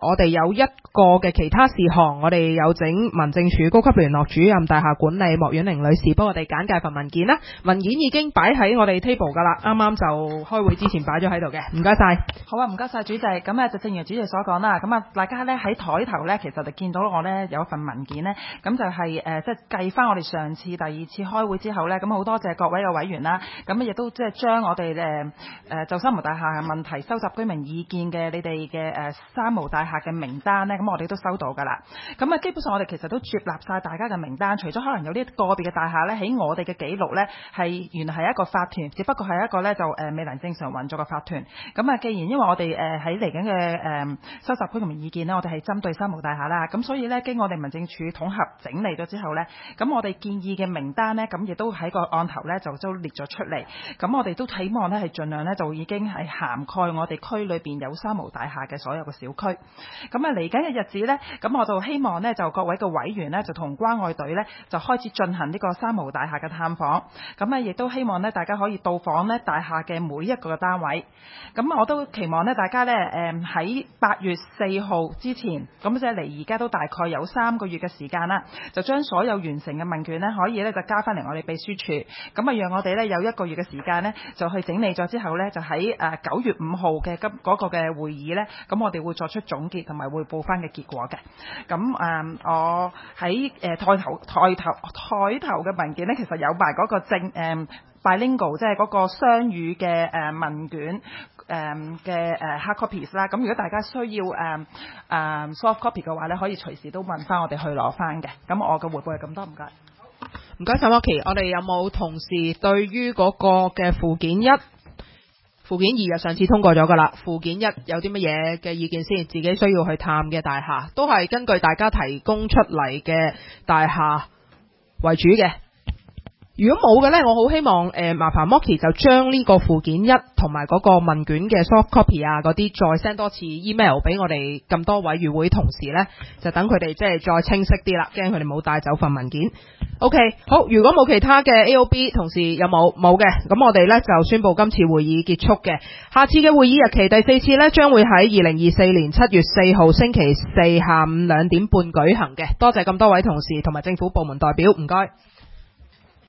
我哋有一個嘅其他事項，我哋有整民政處高級聯絡主任大廈管理莫婉玲女士幫我哋簡介份文件啦。文件已經擺喺我哋 table 噶啦，啱啱就開會之前擺咗喺度嘅。唔該晒。 好啊，唔該晒主席。咁啊，就正如主席所講啦，咁啊，大家咧喺台頭咧，其實就見到我咧有一份文件咧，咁就係即係計翻我哋上次第二次開會之後咧，咁好多謝各位嘅委員啦，咁亦都即係將我哋就三無大廈問題收集居民意見嘅你哋嘅三無大廈嘅名單咧，咁我哋都收到㗎啦。咁啊，基本上我哋其實都接納晒大家嘅名單，除咗可能有啲個別嘅大廈咧，喺我哋嘅記錄咧係原來係一個法團，只不過係一個咧就未能正常運作嘅法團。咁啊，既然因為我哋喺嚟緊嘅收集居民意見咧，我哋係針對三無大廈啦，咁所以咧經我哋民政處統合整理咗之後咧，咁我哋建議嘅名單咧，咁亦都喺個案頭咧就都列咗出嚟。咁我哋都希望咧係盡量咧就已經係涵蓋我哋區裏邊有三無大廈嘅所有嘅小區。咁啊嚟緊嘅日子咧，咁我就希望咧就各位嘅委員咧就同關愛隊咧就開始進行呢個三無大廈嘅探訪。咁啊亦都希望咧大家可以到訪咧大廈嘅每一個單位。咁我都期望咧大家咧喺8月4號之前，咁即係嚟而家都大概有3個月嘅時間啦，就將所有完成嘅問卷咧可以咧就交翻嚟我哋秘書處。咁啊讓我哋咧有1個月嘅時間咧就去整理咗之後咧，就喺9月5號嘅嗰個嘅會議咧，咁我哋會作出總結同埋匯報翻嘅結果嘅。咁我喺台頭嘅文件咧，其實有埋嗰個bilingual 即係嗰個雙語嘅問卷嘅hard copies 啦。咁如果大家需要soft copy 嘅話咧，可以隨時都問翻我哋去攞翻嘅。咁我嘅匯報係咁多，唔該。 唔該晒 Mocky， 我哋有冇同事對於嗰個嘅附件1、附件2上次通過咗㗎啦？附件1有啲乜嘢嘅意見先？自己需要去探嘅大廈，都係根據大家提供出嚟嘅大廈為主嘅。如果冇嘅呢，我好希望麻煩 Mocky 就將呢個附件1同埋嗰個問卷嘅 soft copy 啊嗰啲再 send 多次 email 俾我哋咁多位與會同事呢，就等佢哋即係再清晰啲啦，驚佢哋冇帶走份文件。OK， 好，如果冇其他嘅 AOB 同事有冇嘅，咁我哋呢就宣布今次會議結束嘅。下次嘅會議日期第4次呢，將會喺2024年7月4號星期4下午2點半舉行嘅。多謝咁多位同事同埋政府部門代表，唔該。